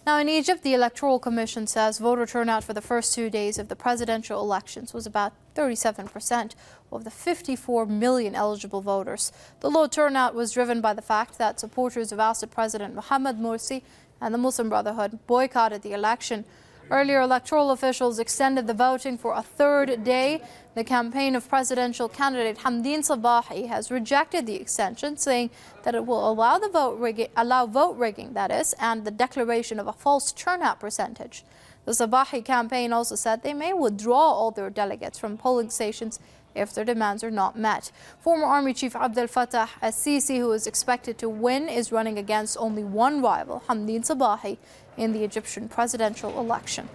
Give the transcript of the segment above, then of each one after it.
Now, in Egypt, the Electoral Commission says voter turnout for the first 2 days of the presidential elections was about 37% of the 54 million eligible voters. The low turnout was driven by the fact that supporters of ousted President Mohamed Morsi and the Muslim Brotherhood boycotted the election. Earlier, electoral officials extended the voting for a third day. The campaign of presidential candidate Hamdeen Sabahi has rejected the extension, saying that it will allow vote rigging, that is, and the declaration of a false turnout percentage. The Sabahi campaign also said they may withdraw all their delegates from polling stations if their demands are not met. Former Army Chief Abdel Fattah al-Sisi, who is expected to win, is running against only one rival, Hamdeen Sabahi, in the Egyptian presidential election.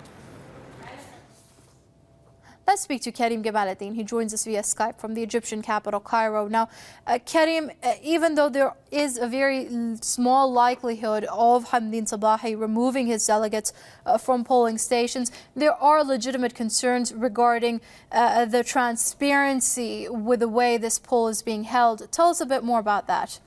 Let's speak to Karim Gamaluddin. He joins us via Skype from the Egyptian capital, Cairo. Now, Karim, even though there is a very small likelihood of Hamdeen Sabahi removing his delegates from polling stations, there are legitimate concerns regarding the transparency with the way this poll is being held. Tell us a bit more about that.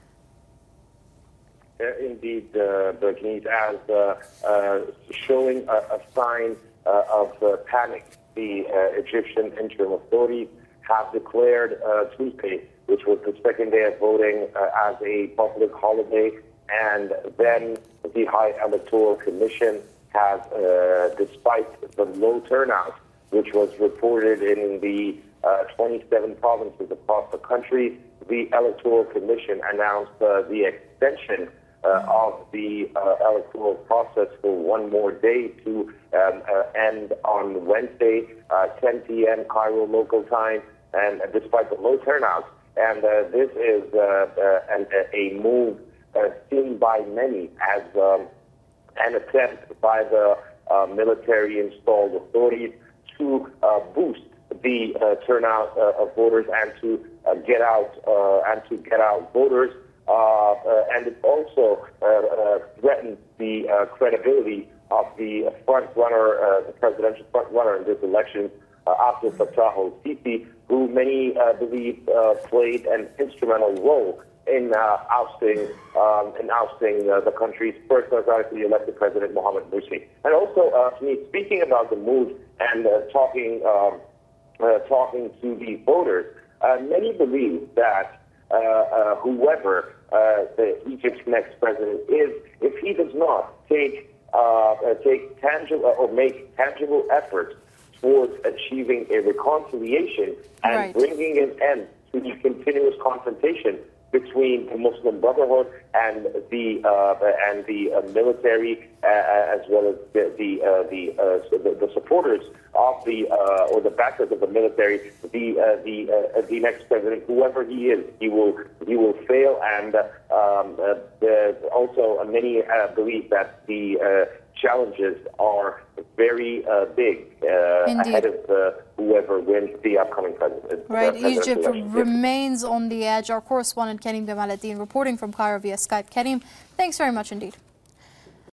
Indeed, Berkines, as showing a sign of panic. The Egyptian interim authorities have declared Tuesday, which was the second day of voting, as a public holiday, and then the High Electoral Commission has, despite the low turnout, which was reported in the 27 provinces across the country, the Electoral Commission announced the extension of the electoral process for one more day to end on Wednesday, 10 p.m. Cairo local time, and despite the low turnout. And this is a move seen by many as an attempt by the military-installed authorities to boost the turnout of voters and to get out voters. And it also threatens the credibility of the the presidential front runner in this election, Abdel Fattah al-Sisi, who many believe played an instrumental role in ousting the country's first democratically elected president, Mohamed Morsi. And also, speaking about the mood and talking to the voters, many believe that whoever Egypt's next president is, if he does not take tangible or make tangible efforts towards achieving a reconciliation and bringing an end to the continuous confrontation between the Muslim Brotherhood and the military, as well as the supporters of the backers of the military, the next president, whoever he is, he will fail. And also many believe that the challenges are very big ahead of whoever wins the upcoming president. Right, Egypt remains on the edge. Our correspondent Karim Gamaluddin reporting from Cairo via Skype. Karim, thanks very much indeed.